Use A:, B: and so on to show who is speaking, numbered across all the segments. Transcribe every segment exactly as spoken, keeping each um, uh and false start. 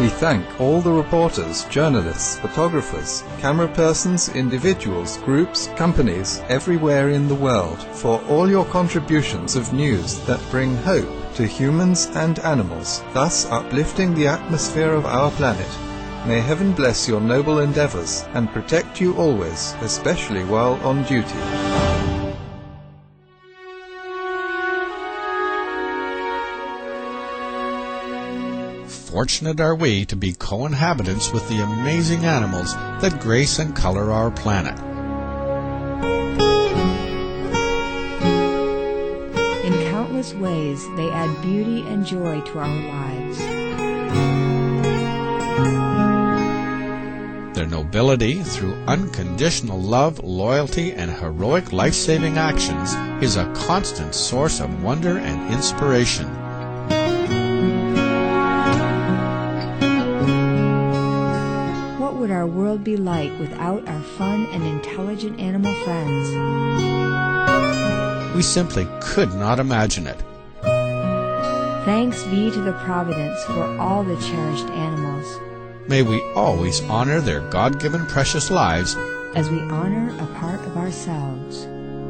A: We thank all the reporters, journalists, photographers, camera persons, individuals, groups, companies, everywhere in the world, for all your contributions of news that bring hope to humans and animals, thus uplifting the atmosphere of our planet. May heaven bless your noble endeavors and protect you always, especially while on duty.
B: Fortunate are we to be co-inhabitants with the amazing animals that grace and color our planet.
C: In countless ways, they add beauty and joy to our lives.
B: Their nobility, through unconditional love, loyalty, and heroic life-saving actions, is a constant source of wonder and inspiration.
C: What would our world be like without our fun and intelligent animal friends?
B: We simply could not imagine it.
C: Thanks be to the Providence for all the cherished animals,
B: May we always honor their God-given precious lives
C: as we honor a part of ourselves.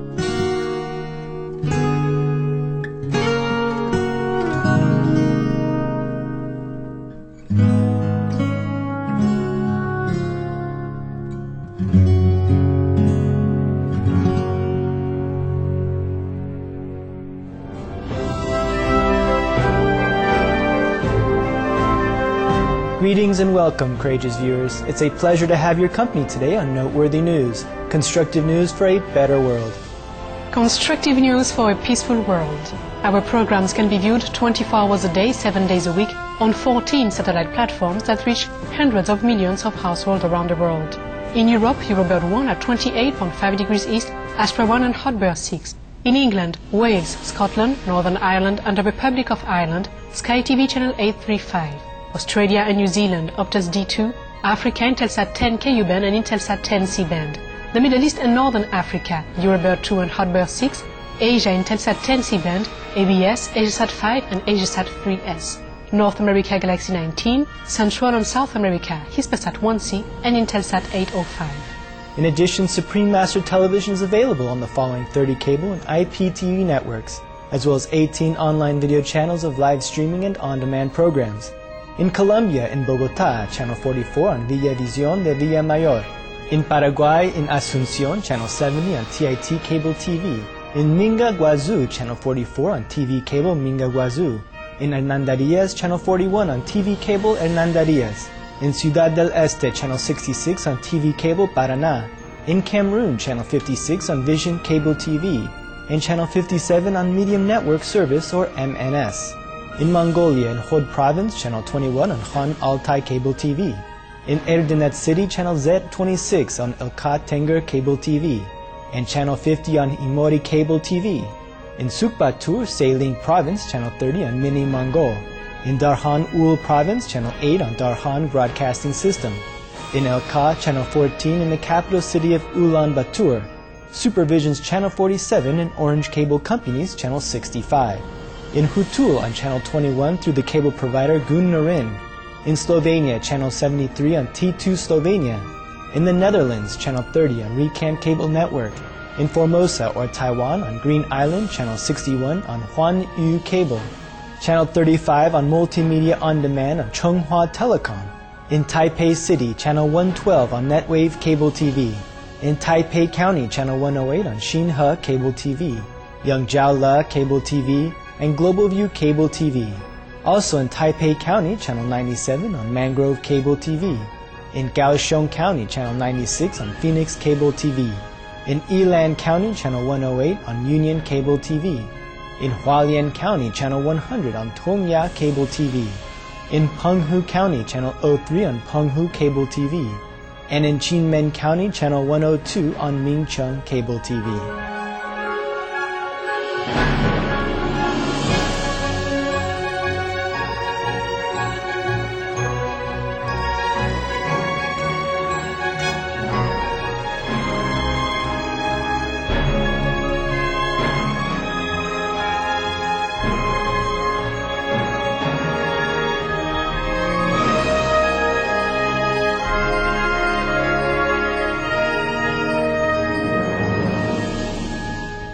D: Greetings and welcome, courageous viewers. It's a pleasure to have your company today on Noteworthy News, constructive news for a better world.
E: Constructive news for a peaceful world. Our programs can be viewed twenty-four hours a day, seven days a week, on fourteen satellite platforms that reach hundreds of millions of households around the world. In Europe, Eurobird one at twenty-eight point five degrees east, Astra one and Hotbird six. In England, Wales, Scotland, Northern Ireland and the Republic of Ireland, Sky T V channel eight thirty-five. Australia and New Zealand, Optus D two, Africa, Intelsat ten Ku band and Intelsat ten C band. The Middle East and Northern Africa, Eurobird two and Hotbird six, Asia, Intelsat ten C band, A B S, AsiaSat five and AsiaSat three S. North America, Galaxy nineteen, Central and South America, Hispasat one C and Intelsat eight oh five.
D: In addition, Supreme Master Television is available on the following thirty cable and I P T V networks, as well as eighteen online video channels of live streaming and on-demand programs. In Colombia, in Bogotá, channel forty-four on Villavisión de Villamayor. In Paraguay, in Asunción, channel seventy on T I T Cable T V. In Minga, Guazú, channel forty-four on T V Cable Minga Guazú. In Hernandarias, channel forty-one on T V Cable Hernandarias. In Ciudad del Este, channel sixty-six on T V Cable Paraná. In Cameroon, channel fifty-six on Vision Cable T V. And channel fifty-seven on Medium Network Service, or M N S. In Mongolia, in Hod Province, channel twenty-one on Han Altai Cable T V. In Erdenet City, channel Z twenty-six on Elkat Tenger Cable T V. And channel fifty on Imori Cable T V. In Sukbatur, Sailing Province, channel thirty on Mini Mongol. In Darhan Ul Province, channel eight on Darhan Broadcasting System. In Elka, channel fourteen in the capital city of Ulaanbaatar. Supervision's channel forty-seven and Orange Cable Company's channel sixty-five. In Hutul on channel twenty-one through the cable provider Gun Norin. In Slovenia, channel seventy-three on T two Slovenia. In the Netherlands, channel thirty on Recam Cable Network. In Formosa or Taiwan on Green Island, channel sixty-one on Huan Yu Cable. Channel thirty-five on Multimedia On Demand on Chunghua Telecom. In Taipei City, channel one twelve on Netwave Cable T V. In Taipei County, channel one oh eight on Xinhe Cable T V. Yangzhou La Cable T V. And Global View Cable T V. Also in Taipei County, channel ninety-seven on Mangrove Cable T V. In Kaohsiung County, channel ninety-six on Phoenix Cable T V. In Yilan County, channel one oh eight on Union Cable T V. In Hualien County, channel one hundred on Tongya Cable T V. In Penghu County, channel oh three on Penghu Cable T V. And in Qinmen County, channel one oh two on Mingcheng Cable T V.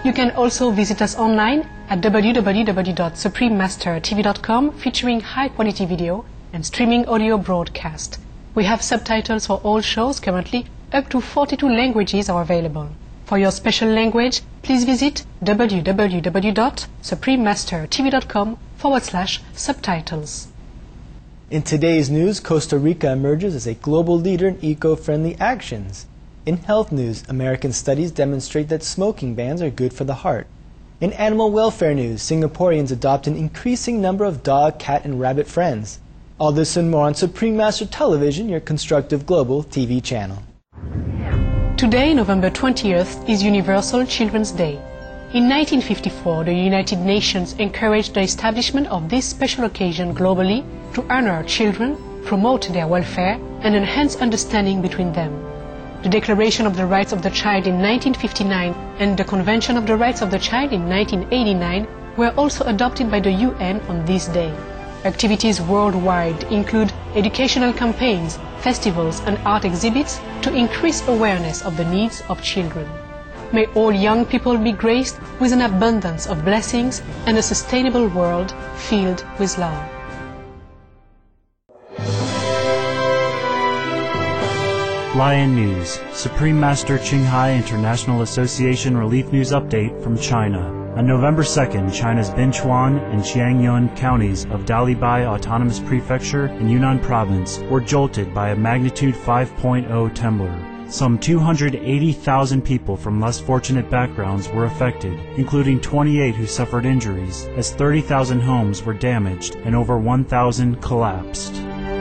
E: You can also visit us online at w w w dot supreme master t v dot com, featuring high-quality video and streaming audio broadcast. We have subtitles for all shows currently. Up to forty-two languages are available. For your special language, please visit w w w dot supreme master t v dot com forward slash subtitles.
D: In today's news, Costa Rica emerges as a global leader in eco-friendly actions. In health news, American studies demonstrate that smoking bans are good for the heart. In animal welfare news, Singaporeans adopt an increasing number of dog, cat, and rabbit friends. All this and more on Supreme Master Television, your constructive global T V channel.
E: Today, November twentieth, is Universal Children's Day. In nineteen fifty-four, the United Nations encouraged the establishment of this special occasion globally to honor children, promote their welfare, and enhance understanding between them. The Declaration of the Rights of the Child in nineteen fifty-nine and the Convention of the Rights of the Child in nineteen eighty-nine were also adopted by the U N on this day. Activities worldwide include educational campaigns, festivals, and art exhibits to increase awareness of the needs of children. May all young people be graced with an abundance of blessings and a sustainable world filled with love.
F: Lion News, Supreme Master Qinghai International Association Relief News Update from China. On November second, China's Binchuan and Qiangyun counties of Dalibai Autonomous Prefecture in Yunnan Province were jolted by a magnitude five point oh tremor. Some two hundred eighty thousand people from less fortunate backgrounds were affected, including twenty-eight who suffered injuries, as thirty thousand homes were damaged and over one thousand collapsed.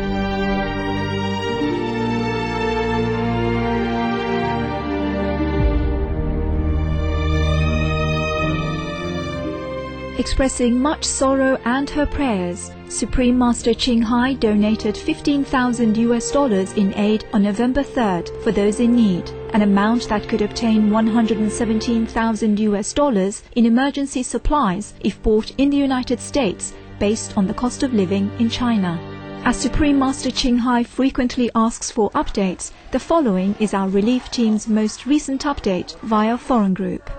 G: Expressing much sorrow and her prayers, Supreme Master Qinghai donated fifteen thousand U S dollars in aid on November third for those in need, an amount that could obtain one hundred seventeen thousand U S dollars in emergency supplies if bought in the United States based on the cost of living in China. As Supreme Master Qinghai frequently asks for updates, the following is our relief team's most recent update via Foreign Group.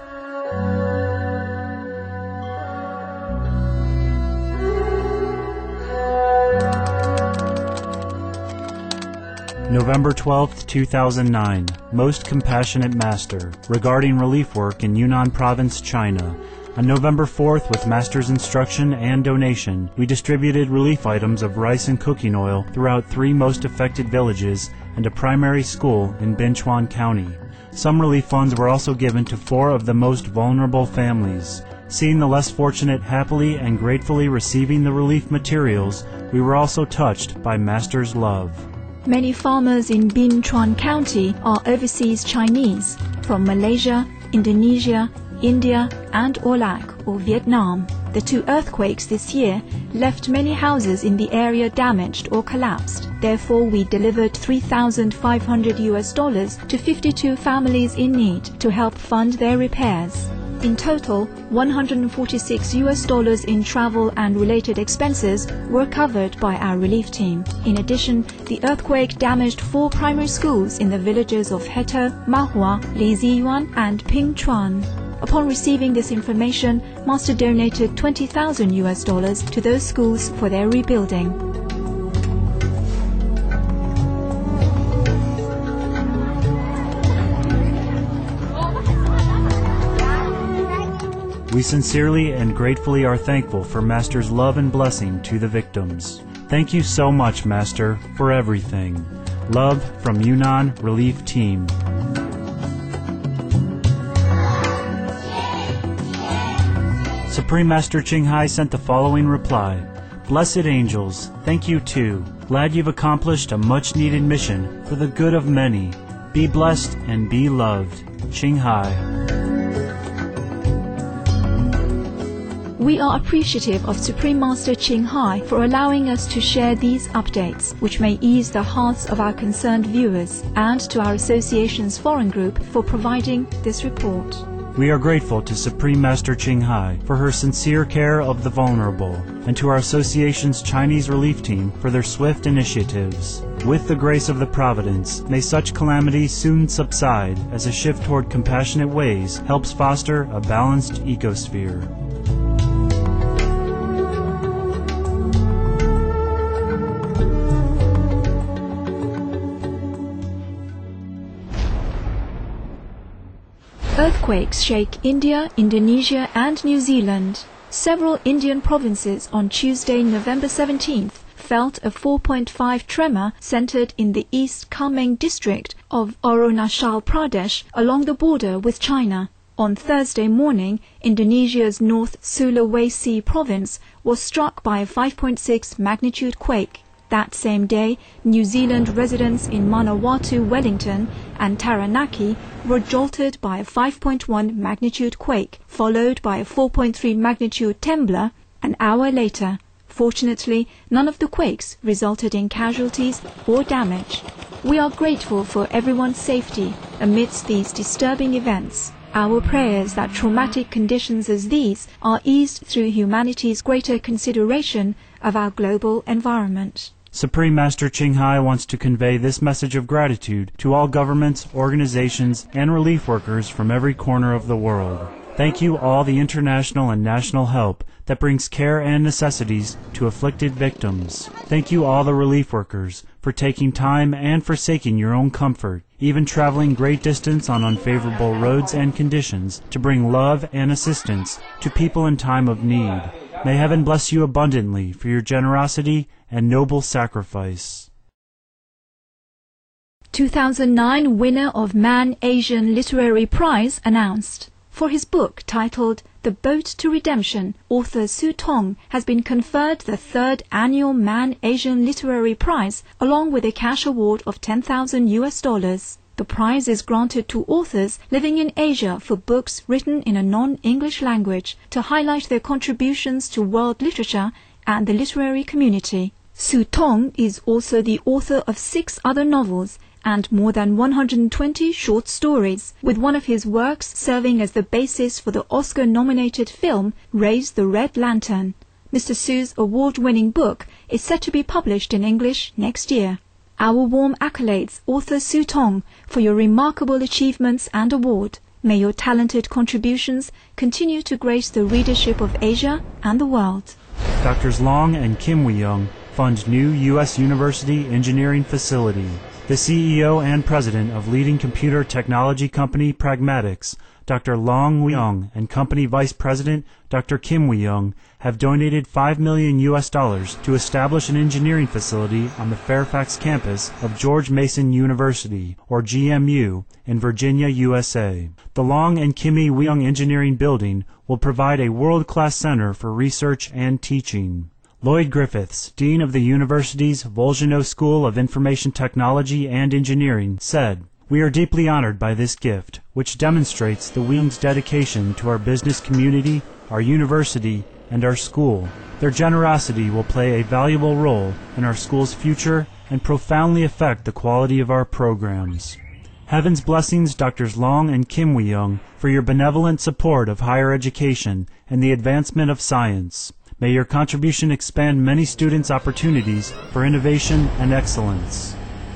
F: November twelfth, two thousand nine, Most Compassionate Master, regarding relief work in Yunnan Province, China. On November fourth, with Master's instruction and donation, we distributed relief items of rice and cooking oil throughout three most affected villages and a primary school in Binchuan County. Some relief funds were also given to four of the most vulnerable families. Seeing the less fortunate happily and gratefully receiving the relief materials, we were also touched by Master's love.
G: Many farmers in Binchuan County are overseas Chinese from Malaysia, Indonesia, India, and Olac or Vietnam. The two earthquakes this year left many houses in the area damaged or collapsed. Therefore, we delivered three thousand five hundred U S dollars to fifty-two families in need to help fund their repairs. In total, one hundred forty-six U S dollars in travel and related expenses were covered by our relief team. In addition, the earthquake damaged four primary schools in the villages of Heto, Mahua, Liziyuan, and Pingchuan. Upon receiving this information, Master donated twenty thousand U S dollars to those schools for their rebuilding.
F: We sincerely and gratefully are thankful for Master's love and blessing to the victims. Thank you so much, Master, for everything. Love from Yunnan Relief Team. Supreme Master Qinghai sent the following reply. Blessed angels, thank you too. Glad you've accomplished a much-needed mission for the good of many. Be blessed and be loved. Qinghai.
G: We are appreciative of Supreme Master Qinghai for allowing us to share these updates, which may ease the hearts of our concerned viewers, and to our association's foreign group for providing this report.
F: We are grateful to Supreme Master Ching Hai for her sincere care of the vulnerable, and to our association's Chinese relief team for their swift initiatives. With the grace of the Providence, may such calamities soon subside as a shift toward compassionate ways helps foster a balanced ecosphere.
G: Earthquakes shake India, Indonesia and New Zealand. Several Indian provinces on Tuesday, November seventeenth, felt a four point five tremor centered in the East Kameng district of Arunachal Pradesh along the border with China. On Thursday morning, Indonesia's North Sulawesi province was struck by a five point six magnitude quake. That same day, New Zealand residents in Manawatu, Wellington and Taranaki were jolted by a five point one magnitude quake, followed by a four point three magnitude trembler an hour later. Fortunately, none of the quakes resulted in casualties or damage. We are grateful for everyone's safety amidst these disturbing events. Our prayers that traumatic conditions as these are eased through humanity's greater consideration of our global environment.
F: Supreme Master Ching Hai wants to convey this message of gratitude to all governments, organizations, and relief workers from every corner of the world. Thank you all the international and national help that brings care and necessities to afflicted victims. Thank you all the relief workers for taking time and forsaking your own comfort, even traveling great distance on unfavorable roads and conditions to bring love and assistance to people in time of need. May heaven bless you abundantly for your generosity and noble sacrifice.
G: two thousand nine winner of Man Asian Literary Prize announced. For his book titled The Boat to Redemption, author Su Tong has been conferred the third annual Man Asian Literary Prize along with a cash award of ten thousand U S dollars. The prize is granted to authors living in Asia for books written in a non-English language to highlight their contributions to world literature and the literary community. Su Tong is also the author of six other novels and more than one hundred twenty short stories, with one of his works serving as the basis for the Oscar-nominated film Raise the Red Lantern. Mister Su's award-winning book is set to be published in English next year. Our warm accolades, author Su Tong, for your remarkable achievements and award. May your talented contributions continue to grace the readership of Asia and the world.
F: Doctors Long and Kim Wee-young fund new U S University Engineering Facility. The C E O and president of leading computer technology company Pragmatics, Doctor Long Wee-young, and company vice president Doctor Kim Wee-young have donated five million U S dollars to establish an engineering facility on the Fairfax campus of George Mason University, or G M U, in Virginia, U S A. The Long and Kimmy Wee-young Engineering Building will provide a world-class center for research and teaching. Lloyd Griffiths, Dean of the university's Volgenau School of Information Technology and Engineering, said, "We are deeply honored by this gift, which demonstrates the Wee-young's dedication to our business community, our university, and our school. Their generosity will play a valuable role in our school's future and profoundly affect the quality of our programs." Heaven's blessings, Doctors Long and Kim Wee-young, for your benevolent support of higher education and the advancement of science. May your contribution expand many students' opportunities for innovation and excellence.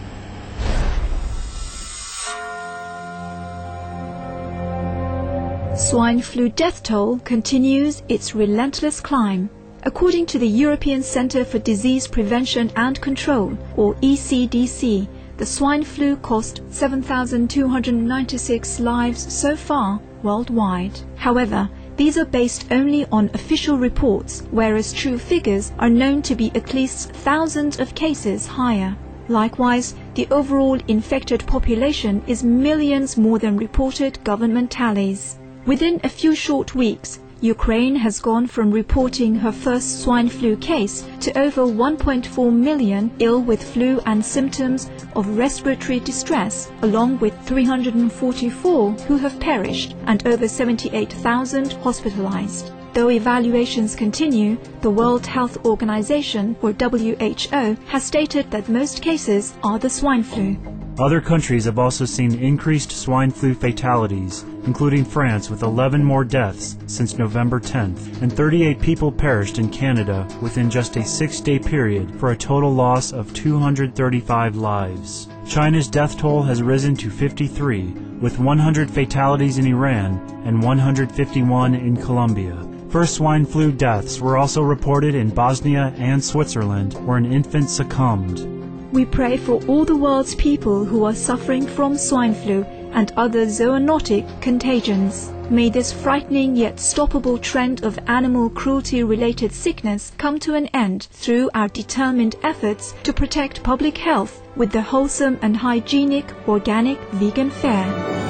G: Swine flu death toll continues its relentless climb. According to the European Centre for Disease Prevention and Control, or E C D C, the swine flu cost seven thousand two hundred ninety-six lives so far worldwide. However, these are based only on official reports, whereas true figures are known to be at least thousands of cases higher. Likewise, the overall infected population is millions more than reported government tallies. Within a few short weeks, Ukraine has gone from reporting her first swine flu case to over one point four million ill with flu and symptoms of respiratory distress, along with three hundred forty-four who have perished and over seventy-eight thousand hospitalized. Though evaluations continue, the World Health Organization, or W H O, has stated that most cases are the swine flu.
F: Other countries have also seen increased swine flu fatalities, including France with eleven more deaths since November tenth, and thirty-eight people perished in Canada within just a six-day period for a total loss of two hundred thirty-five lives. China's death toll has risen to fifty-three, with one hundred fatalities in Iran and one hundred fifty-one in Colombia. First swine flu deaths were also reported in Bosnia and Switzerland, where an infant succumbed.
G: We pray for all the world's people who are suffering from swine flu and other zoonotic contagions. May this frightening yet stoppable trend of animal cruelty-related sickness come to an end through our determined efforts to protect public health with the wholesome and hygienic organic vegan fare.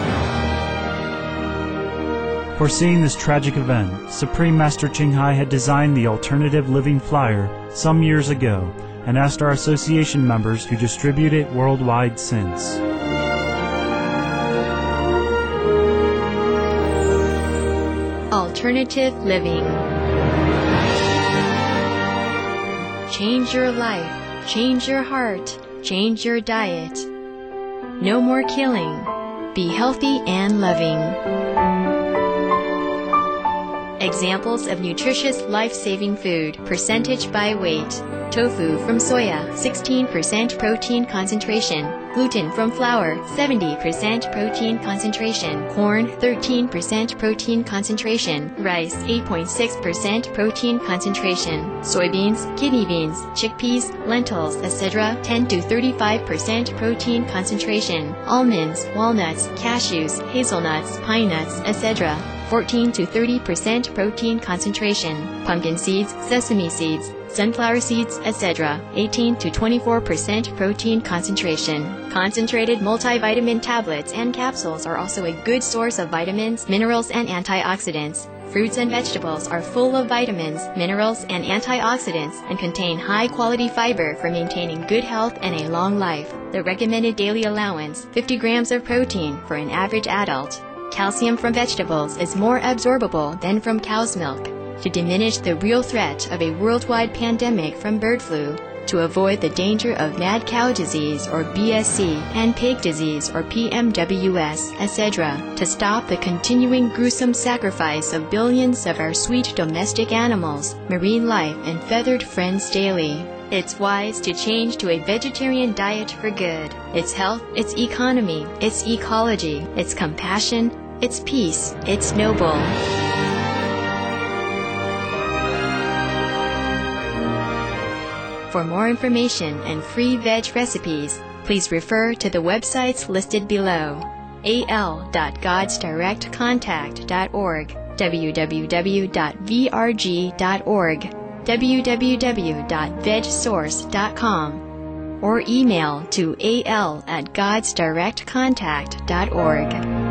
F: Foreseeing this tragic event, Supreme Master Ching Hai had designed the Alternative Living Flyer some years ago and asked our association members to distribute it worldwide since.
H: Alternative living. Change your life, change your heart, change your diet. No more killing. Be healthy and loving. Examples of nutritious, life-saving food, percentage by weight. Tofu from soya, sixteen percent protein concentration. Gluten from flour, seventy percent protein concentration. Corn, thirteen percent protein concentration. Rice, eight point six percent protein concentration. Soybeans, kidney beans, chickpeas, lentils, et cetera, ten to thirty-five percent protein concentration. Almonds, walnuts, cashews, hazelnuts, pine nuts, et cetera, fourteen to thirty percent protein concentration. Pumpkin seeds, sesame seeds, sunflower seeds, et cetera, eighteen to twenty-four percent protein concentration. Concentrated multivitamin tablets and capsules are also a good source of vitamins, minerals, and antioxidants. Fruits and vegetables are full of vitamins, minerals, and antioxidants and contain high-quality fiber for maintaining good health and a long life. The recommended daily allowance, fifty grams of protein for an average adult. Calcium from vegetables is more absorbable than from cow's milk. To diminish the real threat of a worldwide pandemic from bird flu, to avoid the danger of mad cow disease or B S C and pig disease or P M W S, et cetera, to stop the continuing gruesome sacrifice of billions of our sweet domestic animals, marine life, and feathered friends daily. It's wise to change to a vegetarian diet for good. It's health, it's economy, it's ecology, it's compassion, it's peace, it's noble. For more information and free veg recipes, please refer to the websites listed below: a l dot gods direct contact dot org, w w w dot v r g dot org, w w w dot veg source dot com, or email to a l at gods direct contact dot org.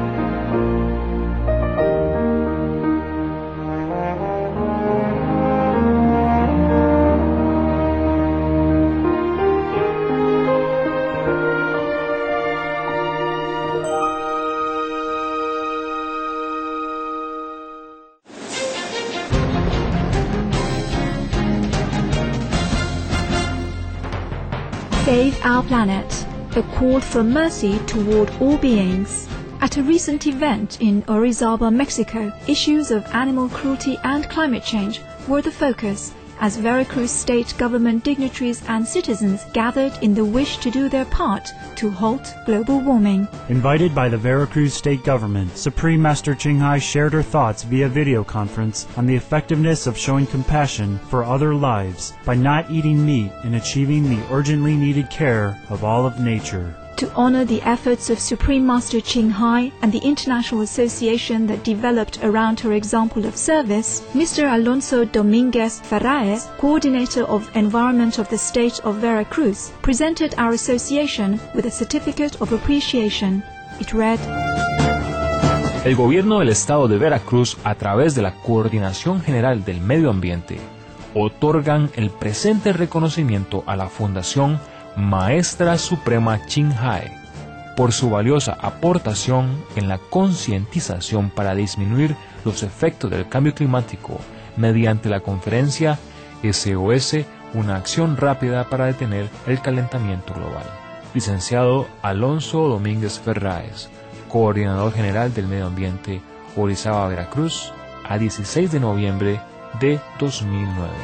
G: Save Our Planet, a call for mercy toward all beings. At a recent event in Orizaba, Mexico, issues of animal cruelty and climate change were the focus, as Veracruz state government dignitaries and citizens gathered in the wish to do their part to halt global warming.
F: Invited by the Veracruz state government, Supreme Master Ching Hai shared her thoughts via video conference on the effectiveness of showing compassion for other lives by not eating meat and achieving the urgently needed care of all of nature.
G: To honor the efforts of Supreme Master Ching Hai and the international association that developed around her example of service, Mister Alonso Dominguez Ferraez, coordinator of Environment of the State of Veracruz, presented our association with a certificate of appreciation. It read:
I: El gobierno del estado de Veracruz, a través de la Coordinación General del Medio Ambiente, otorgan el presente reconocimiento a la Fundación Maestra Suprema Ching Hai por su valiosa aportación en la concientización para disminuir los efectos del cambio climático mediante la conferencia S O S, una acción rápida para detener el calentamiento global. licenciado Alonso Domínguez Ferráez, coordinador general del medio ambiente, Orizaba, Veracruz, a dieciséis de noviembre de dos mil nueve.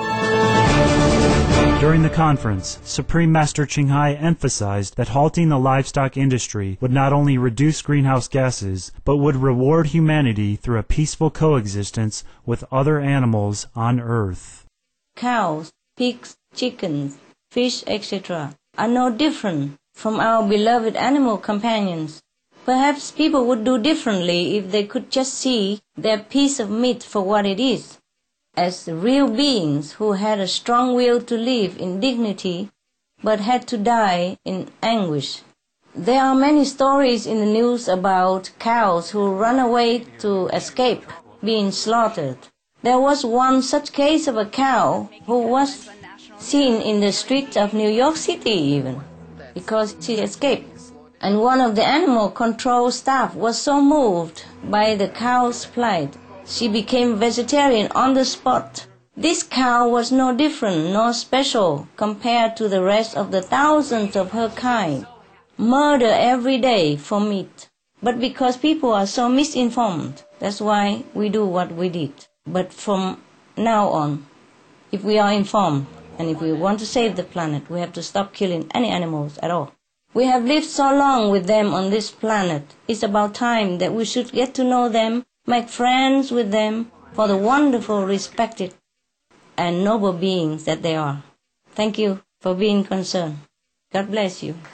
F: During the conference, Supreme Master Ching Hai emphasized that halting the livestock industry would not only reduce greenhouse gases, but would reward humanity through a peaceful coexistence with other animals on Earth.
J: Cows, pigs, chickens, fish, et cetera are no different from our beloved animal companions. Perhaps people would do differently if they could just see their piece of meat for what it is, as real beings who had a strong will to live in dignity but had to die in anguish. There are many stories in the news about cows who run away to escape being slaughtered. There was one such case of a cow who was seen in the streets of New York City even, because she escaped. And one of the animal control staff was so moved by the cow's plight, she became vegetarian on the spot. This cow was no different nor special compared to the rest of the thousands of her kind, murder every day for meat. But because people are so misinformed, that's why we do what we did. But from now on, if we are informed and if we want to save the planet, we have to stop killing any animals at all. We have lived so long with them on this planet. It's about time that we should get to know them, make friends with them for the wonderful, respected, and noble beings that they are. Thank you for being concerned. God bless you.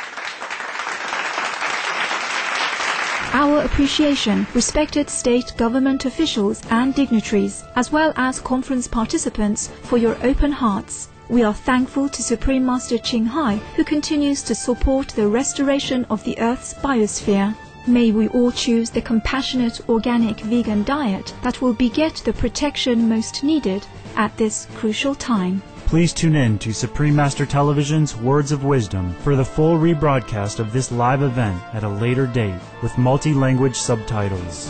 G: Our appreciation, respected state government officials and dignitaries, as well as conference participants, for your open hearts. We are thankful to Supreme Master Ching Hai, who continues to support the restoration of the Earth's biosphere. May we all choose the compassionate organic vegan diet that will beget the protection most needed at this crucial time.
F: Please tune in to Supreme Master Television's Words of Wisdom for the full rebroadcast of this live event at a later date with multi-language subtitles.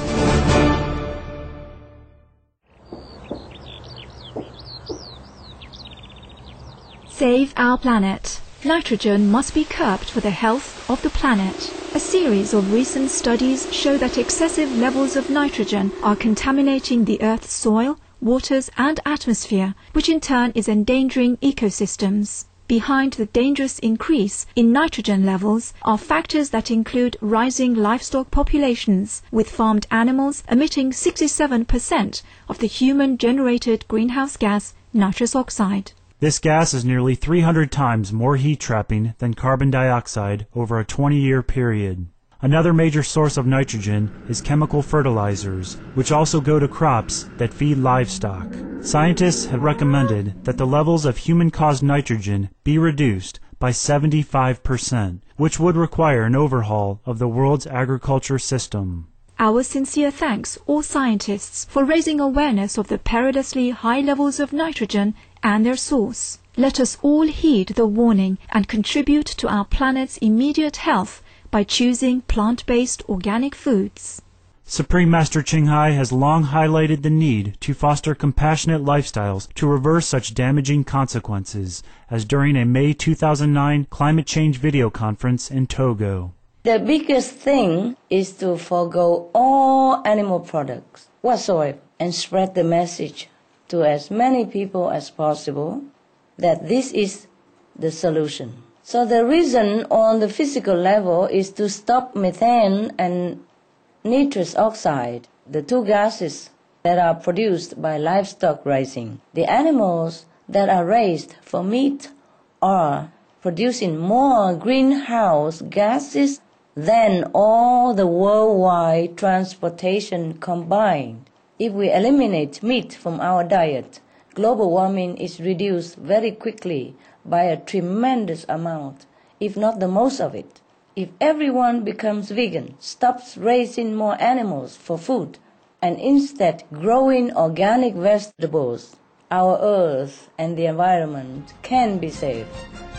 G: Save our planet. Nitrogen must be curbed for the health of the planet. A series of recent studies show that excessive levels of nitrogen are contaminating the Earth's soil, waters and atmosphere, which in turn is endangering ecosystems. Behind the dangerous increase in nitrogen levels are factors that include rising livestock populations, with farmed animals emitting sixty-seven percent of the human-generated greenhouse gas nitrous oxide.
F: This gas is nearly three hundred times more heat-trapping than carbon dioxide over a twenty-year period. Another major source of nitrogen is chemical fertilizers, which also go to crops that feed livestock. Scientists have recommended that the levels of human-caused nitrogen be reduced by seventy-five percent, which would require an overhaul of the world's agriculture system.
G: Our sincere thanks, all scientists, for raising awareness of the perilously high levels of nitrogen and their source. Let us all heed the warning and contribute to our planet's immediate health by choosing plant-based organic foods.
F: Supreme Master Ching Hai has long highlighted the need to foster compassionate lifestyles to reverse such damaging consequences, as during a May two thousand nine climate change video conference in Togo.
J: The biggest thing is to forego all animal products whatsoever and spread the message to as many people as possible that this is the solution. So the reason on the physical level is to stop methane and nitrous oxide, the two gases that are produced by livestock raising. The animals that are raised for meat are producing more greenhouse gases than all the worldwide transportation combined. If we eliminate meat from our diet, global warming is reduced very quickly by a tremendous amount, if not the most of it. If everyone becomes vegan, stops raising more animals for food, and instead growing organic vegetables, our earth and the environment can be saved,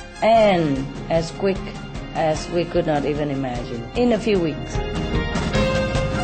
J: and as quick as we could not even imagine, in a few weeks.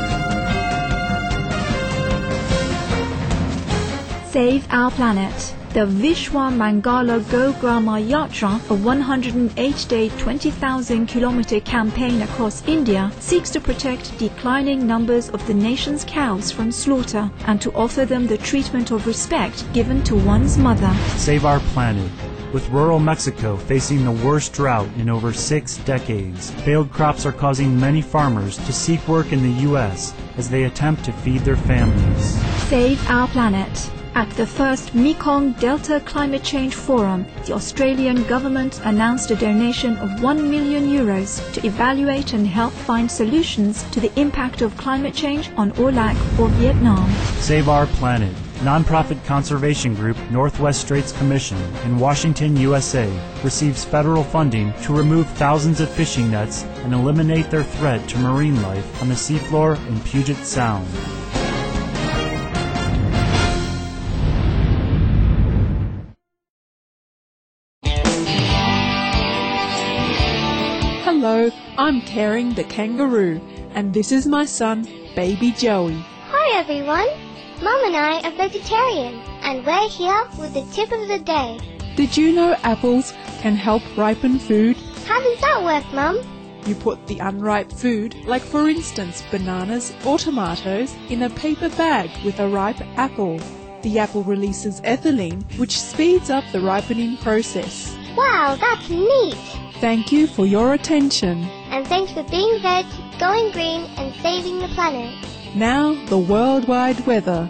G: Save our planet. The Vishwa Mangala Go Grama Yatra, a one hundred eight day, twenty thousand kilometer campaign across India, seeks to protect declining numbers of the nation's cows from slaughter and to offer them the treatment of respect given to one's mother.
F: Save our planet. With rural Mexico facing the worst drought in over six decades, failed crops are causing many farmers to seek work in the U S as they attempt to feed their families.
G: Save our planet. At the first Mekong Delta Climate Change Forum, the Australian government announced a donation of one million euros to evaluate and help find solutions to the impact of climate change on Olac or Vietnam.
F: Save our planet. Nonprofit conservation group Northwest Straits Commission in Washington, U S A receives federal funding to remove thousands of fishing nets and eliminate their threat to marine life on the seafloor in Puget Sound.
K: Hello, I'm Caring the kangaroo, and this is my son, Baby Joey.
L: Hi everyone, Mum and I are vegetarian, and we're here with the tip of the day.
K: Did you know apples can help ripen food?
L: How does that work, Mum?
K: You put the unripe food, like for instance bananas or tomatoes, in a paper bag with a ripe apple. The apple releases ethylene, which speeds up the ripening process.
L: Wow, that's neat!
K: Thank you for your attention.
L: And thanks for being veg, going green, and saving the planet.
K: Now, the worldwide weather.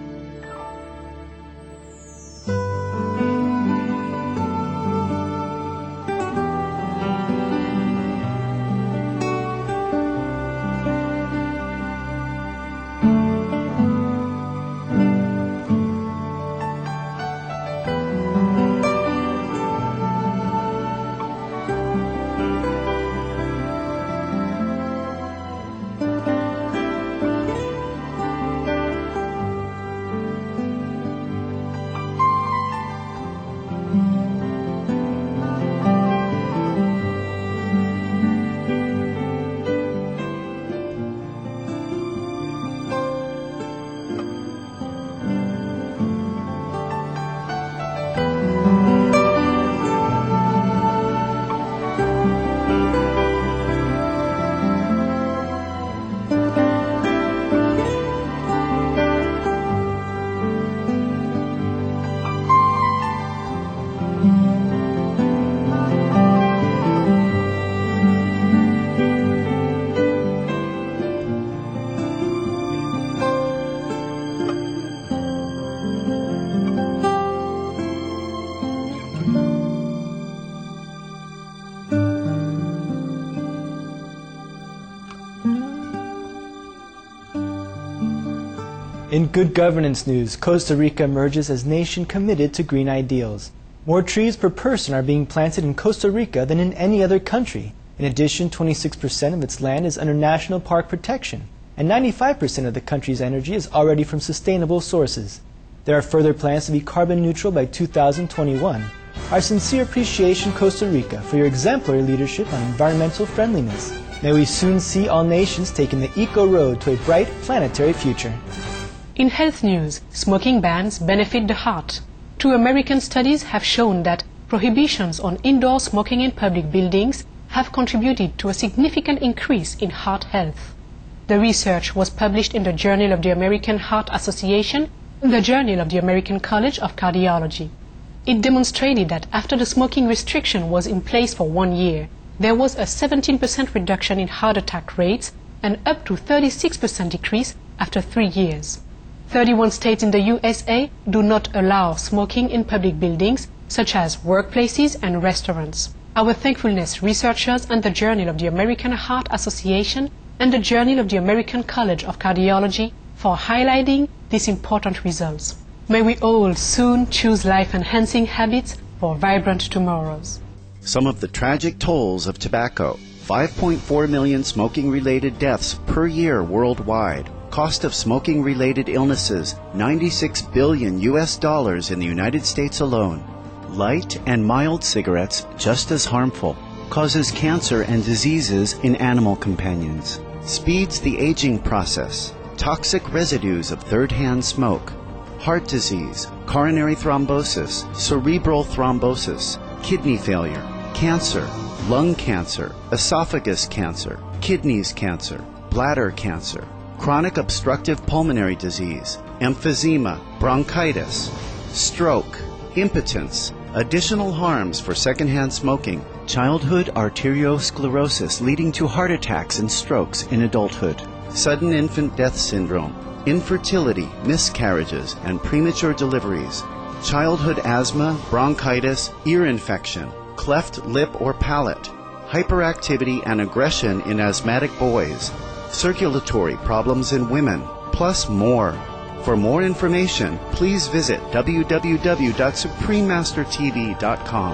D: In good governance news, Costa Rica emerges as nation committed to green ideals. More trees per person are being planted in Costa Rica than in any other country. In addition, twenty-six percent of its land is under national park protection, and ninety-five percent of the country's energy is already from sustainable sources. There are further plans to be carbon neutral by two thousand twenty-one. Our sincere appreciation, Costa Rica, for your exemplary leadership on environmental friendliness. May we soon see all nations taking the eco road to a bright planetary future.
E: In health news, smoking bans benefit the heart. Two American studies have shown that prohibitions on indoor smoking in public buildings have contributed to a significant increase in heart health. The research was published in the Journal of the American Heart Association and the Journal of the American College of Cardiology. It demonstrated that after the smoking restriction was in place for one year, there was a seventeen percent reduction in heart attack rates and up to thirty-six percent decrease after three years. thirty-one states in the U S A do not allow smoking in public buildings, such as workplaces and restaurants. Our thankfulness researchers and the Journal of the American Heart Association and the Journal of the American College of Cardiology for highlighting these important results. May we all soon choose life-enhancing habits for vibrant tomorrows.
M: Some of the tragic tolls of tobacco. five point four million smoking-related deaths per year worldwide. Cost of smoking-related illnesses, ninety-six billion U S dollars in the United States alone. Light and mild cigarettes, just as harmful. Causes cancer and diseases in animal companions. Speeds the aging process. Toxic residues of third-hand smoke. heart disease, coronary thrombosis, cerebral thrombosis, kidney failure, cancer, lung cancer, esophagus cancer, kidneys cancer, bladder cancer, chronic obstructive pulmonary disease, emphysema, bronchitis, stroke, impotence, additional harms for secondhand smoking, childhood arteriosclerosis leading to heart attacks and strokes in adulthood, sudden infant death syndrome, infertility, miscarriages, and premature deliveries, childhood asthma, bronchitis, ear infection, cleft lip or palate, hyperactivity and aggression in asthmatic boys, circulatory problems in women, plus more. For more information, please visit w w w dot supreme master t v dot com.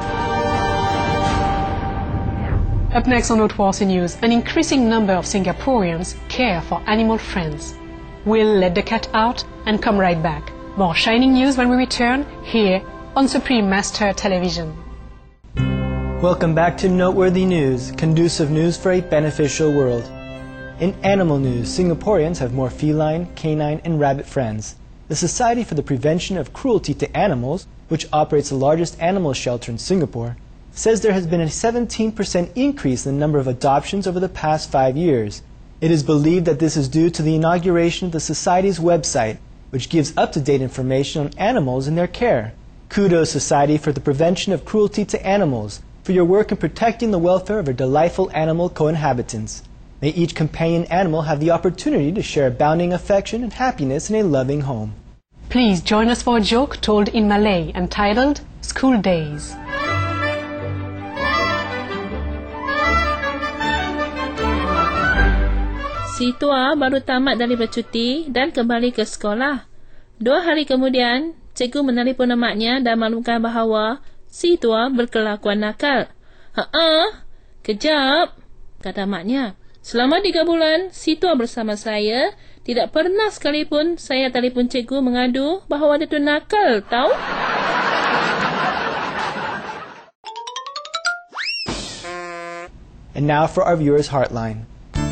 E: Up next on Haute-Worcy News, an increasing number of Singaporeans care for animal friends. We'll let the cat out and come right back. More shining news when we return here on Supreme Master Television.
D: Welcome back to Noteworthy News, conducive news for a beneficial world. In animal news, Singaporeans have more feline, canine, and rabbit friends. The Society for the Prevention of Cruelty to Animals, which operates the largest animal shelter in Singapore, says there has been a seventeen percent increase in the number of adoptions over the past five years. It is believed that this is due to the inauguration of the Society's website, which gives up-to-date information on animals and their care. Kudos, Society for the Prevention of Cruelty to Animals, for your work in protecting the welfare of our delightful animal co-inhabitants. May each companion animal have the opportunity to share abounding affection and happiness in a loving home.
E: Please join us for a joke told in Malay entitled School Days.
N: Si tua baru tamat dari bercuti dan kembali ke sekolah. Dua hari kemudian, cikgu menelpon emaknya dan maklumkan bahawa si tua berkelakuan nakal. Ha-ha, kejap, kata maknya. Selama tiga bulan, si tua bersama saya, tidak pernah sekalipun saya telefon cikgu mengadu bahawa dia tu nakal, tahu?
D: And now for our viewers' Heartline.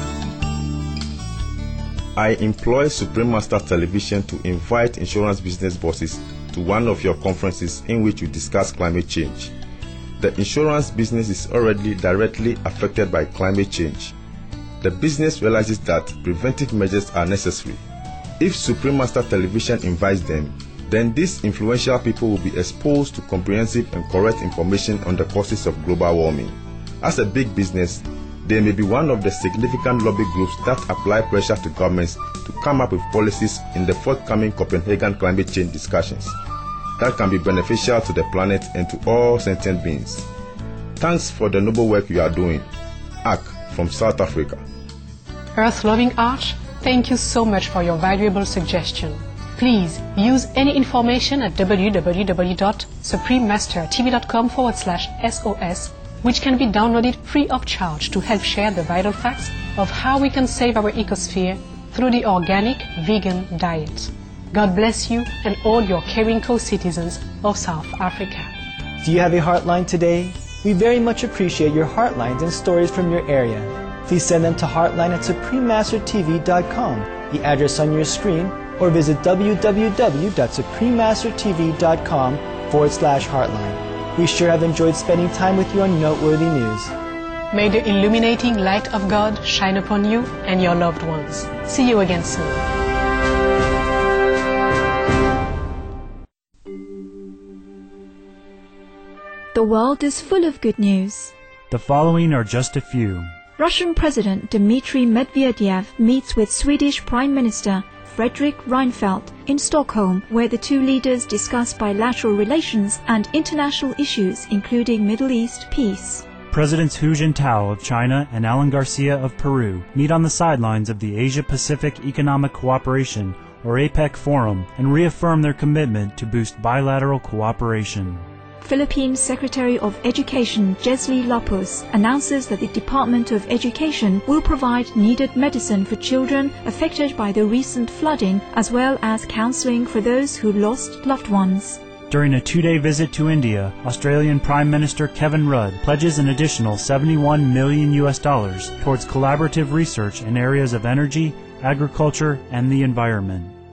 O: I employ Supreme Master Television to invite insurance business bosses to one of your conferences in which you discuss climate change. The insurance business is already directly affected by climate change. The business realizes that preventive measures are necessary. If Supreme Master Television invites them, then these influential people will be exposed to comprehensive and correct information on the causes of global warming. As a big business, they may be one of the significant lobby groups that apply pressure to governments to come up with policies in the forthcoming Copenhagen climate change discussions that can be beneficial to the planet and to all sentient beings. Thanks for the noble work you are doing. A C from South Africa.
E: Earth-loving Arch, thank you so much for your valuable suggestion. Please use any information at w w w dot supreme master t v dot com forward slash S O S, which can be downloaded free of charge to help share the vital facts of how we can save our ecosphere through the organic vegan diet. God bless you and all your caring co-citizens of South Africa.
D: Do you have a Heartline today? We very much appreciate your Heartlines and stories from your area. Please send them to heartline at supreme master t v dot com, the address on your screen, or visit w w w dot supreme master t v dot com forward slash heartline. We sure have enjoyed spending time with you on Noteworthy News.
E: May the illuminating light of God shine upon you and your loved ones. See you again soon.
G: The world is full of good news.
F: The following are just a few.
G: Russian President Dmitry Medvedev meets with Swedish Prime Minister Fredrik Reinfeldt in Stockholm, where the two leaders discuss bilateral relations and international issues, including Middle East peace.
F: Presidents Hu Jintao of China and Alan Garcia of Peru meet on the sidelines of the Asia-Pacific Economic Cooperation, or APEC Forum, and reaffirm their commitment to boost bilateral cooperation.
G: Philippines Secretary of Education Jesly Lopez announces that the Department of Education will provide needed medicine for children affected by the recent flooding, as well as counseling for those who lost loved ones.
F: During a two-day visit to India, Australian Prime Minister Kevin Rudd pledges an additional seventy-one million U S dollars towards collaborative research in areas of energy, agriculture, and the environment.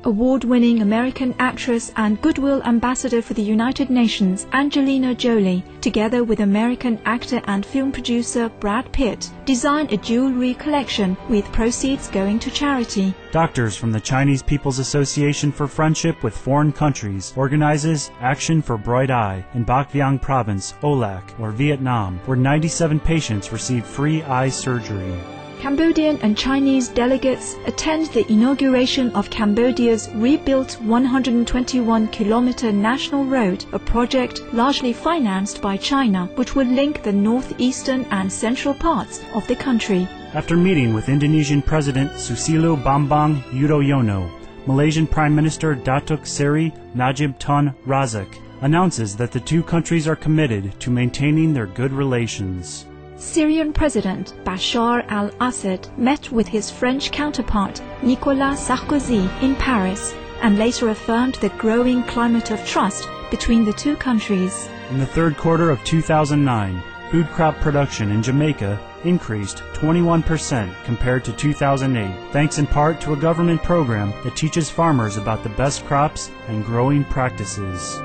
G: award-winning American actress and Goodwill Ambassador for the United Nations, Angelina Jolie, together with American actor and film producer Brad Pitt, designed a jewelry collection with proceeds going to charity.
F: Doctors from the Chinese People's Association for Friendship with Foreign Countries organizes Action for Bright Eye in Bac Viang Province, O L A C, or Vietnam, where ninety-seven patients received free eye surgery.
G: Cambodian and Chinese delegates attend the inauguration of Cambodia's rebuilt one hundred twenty-one kilometer national road, a project largely financed by China, which would link the northeastern and central parts of the country.
F: After meeting with Indonesian President Susilo Bambang Yudhoyono, Malaysian Prime Minister Datuk Seri Najib Tun Razak announces that the two countries are committed to maintaining their good relations.
G: Syrian President Bashar al-Assad met with his French counterpart Nicolas Sarkozy in Paris and later affirmed the growing climate of trust between the two countries.
F: In the third quarter of two thousand nine, food crop production in Jamaica increased twenty-one percent compared to two thousand eight, thanks in part to a government program that teaches farmers about the best crops and growing practices.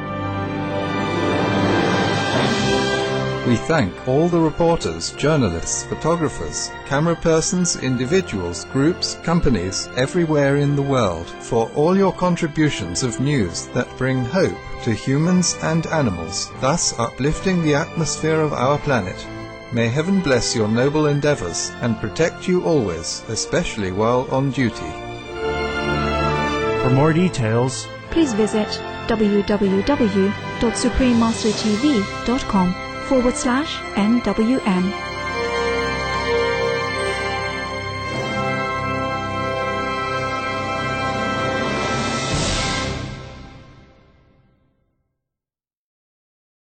A: We thank all the reporters, journalists, photographers, camera persons, individuals, groups, companies, everywhere in the world, for all your contributions of news that bring hope to humans and animals, thus uplifting the atmosphere of our planet. May heaven bless your noble endeavors and protect you always, especially while on duty.
F: For more details,
G: please visit w w w dot supreme master t v dot com forward slash N W M.